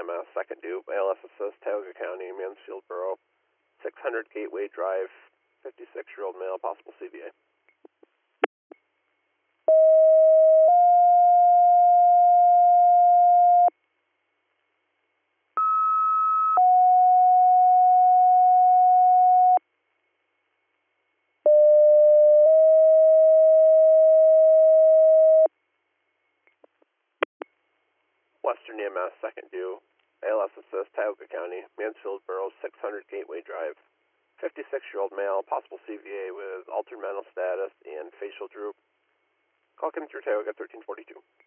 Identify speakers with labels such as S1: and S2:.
S1: EMS, second due, ALS assist, Tioga County, Mansfield Borough, 600 Gateway Drive, 56-year-old male, possible CVA. Western EMS, second due, ALS assist, Tioga County, Mansfield Borough, 600 Gateway Drive, 56-year-old male, possible CVA with altered mental status and facial droop. Call coming through Tioga 1342.